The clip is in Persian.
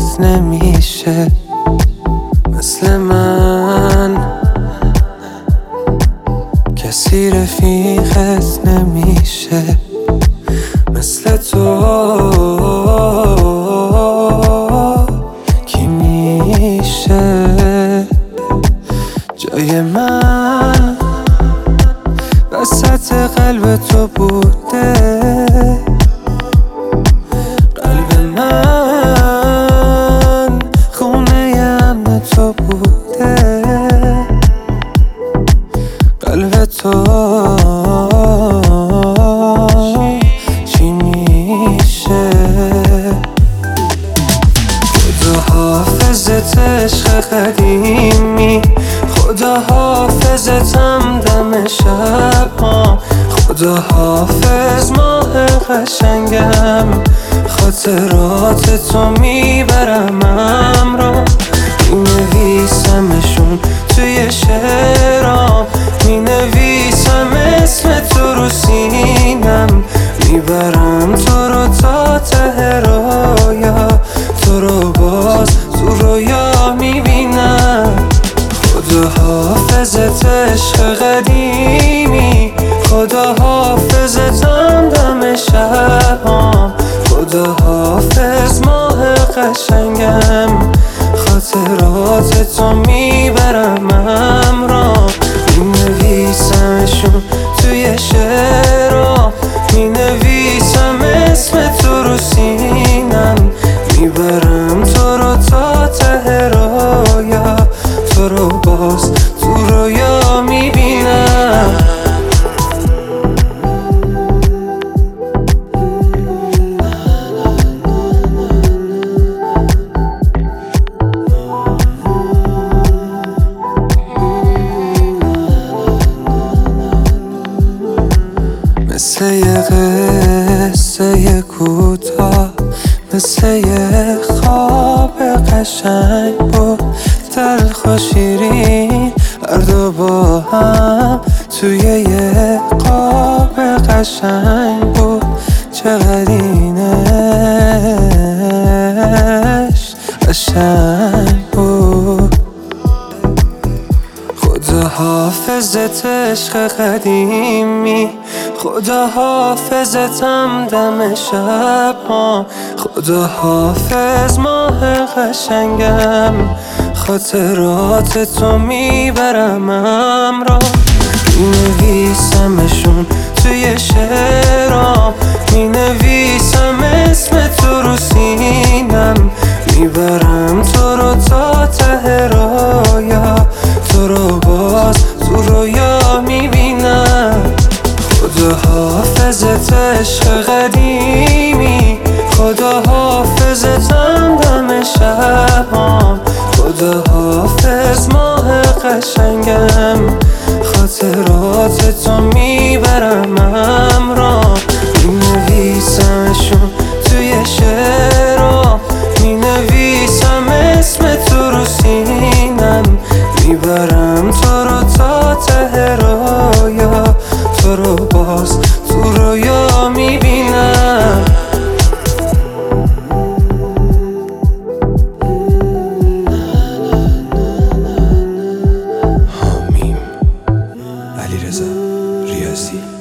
رفیقت نمیشه مثل من، کسی رفیقت نمیشه مثل تو. کی میشه جای من وسط قلب تو بوده؟ قلب من خونه امن تو بوده. قلب تو چی میشه؟ خدا حافظت عشق قدیمی، خدا حافظتم دم شب ها، خدا حافظ ماه قشنگم، خاطرات تو میبرم همراه، مینویسمشون توی شعرام، مینویسم اسم تو رو سینم، میبرم تو رو تا ته رویا، تو رو باز تو رویا میبینم. خدا حافظت عشق قدیمی، خدا حافظتم دم شب ها، خدا حافظ ماه قشنگم، خاطرات تو میبرم همراه، مینویسمشون توی شعرها، مینویسم اسم تو رو سینم، میبرم تو رو تا ته رویا، تو رو باز تو رویا میبینم. مثل یه قصه کوتاه، مثل یه خواب قشنگ بود، تلخ و شیرین هر دو با هم توی یه قاب قشنگ بود. چقدر اینش قشنگ بود. خدا حافظت عشق قدیمی، خدا حافظتم دم شب ها، خدا حافظ ماه قشنگم، خاطرات تو میبرم همراه، مینویسمشون توی شعرام، مینویسم اسم تو رو سینم، میبرم تو رو تا ته رویا، تو رو باز تو رویا میبینم. خدا حافظت عشق قدیمی، خدا حافظتم دم شب ها، خدا حافظ ماه قشنگم، خاطرات تو میبرم همراه، مینویسمشون توی شعرها، مینویسم اسم تو رو سینم، میبرم تو رو تا ته رویا، تو رو باز تو رویا میبینم. حامیم علیرضا ریاضی.